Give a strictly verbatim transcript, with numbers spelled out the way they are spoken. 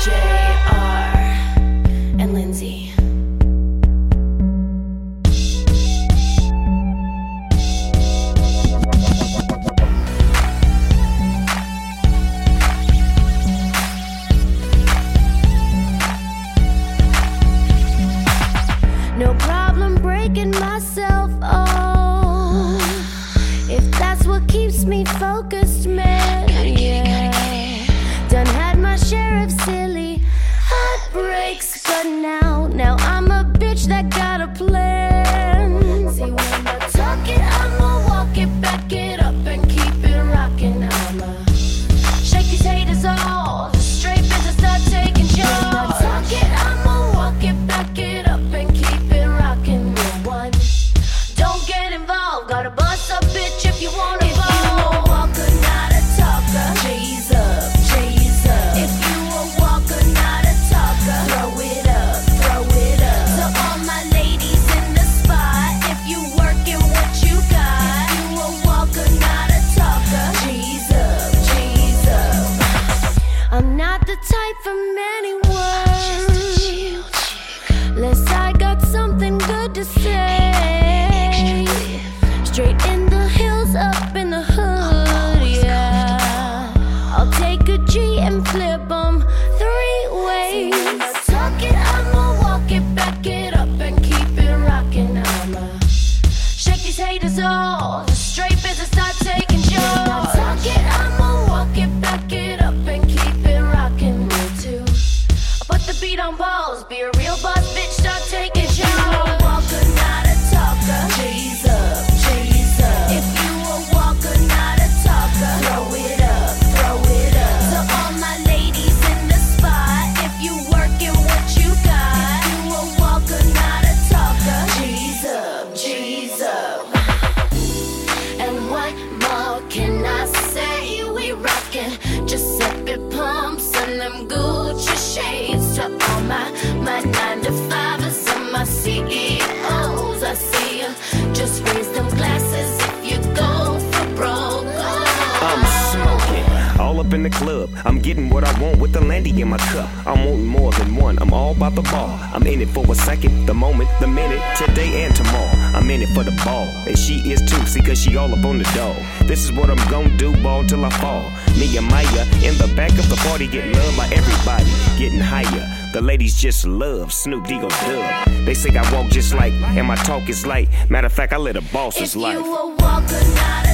J R and Lindsay. No problem breaking myself, oh, if that's what keeps me focused, man, yeah. Done had my share of silly heartbreaks, but now, now I'm a bitch that got a plan. See, when I talk it, I'ma walk it, back it up and keep it rockin'. I'ma shake these haters off, straight bitches start taking charge. When I talk it, I'ma walk it, back it up and keep it rockin'. No one, don't get involved, gotta bust a bitch if you wanna. If you a walker, not a talker, J's up, J's up. If you a walker, not a talker, throw it up, throw it up. To all my ladies in the spot, if you working what you got. If you a walker, not a talker, J's up, J's up. I'm not the type for many words, unless I got something good to say. Straight in the hills, up in the hood, yeah. I'll take a G and flip 'em three ways. When I talk it, I'ma walk it, back it up and keep it rockin'. I'ma shake these haters off, straight bitches start taking charge. When I talk it, I'ma walk it, back it up and keep it rockin'. Me too. I put the beat on pause, be a real boss bitch, start taking charge. If you a walker, not a talker, J's up, J's up. If you a walker, not a talker, throw it up, throw it up. To all my ladies in the spot, if you working what you got. If you a walker, not a talker, G's up, G's up. And what more can I say? We rockin' Giuseppe pumps and them Gucci shades. To all my, my nine to fivers and my C E Os, I see ya. Just raise them glasses if you go for broke. Oh. I'm smoking, all up in the club. I'm getting what I want with the Landy in my cup. I'm wanting more than one, I'm all about the ball. I'm in it for a second, the moment, the minute, today and tomorrow. I'm in it for the ball, and she is too, see, cause she all up on the dog. This is what I'm gon' do, ball till I fall. Me and Maya in the back of the party, get loved by everybody, getting higher. The ladies just love Snoop D-Go Dub. They say I walk just like, and my talk is light. Matter of fact, I let a boss is life. If you a walker, not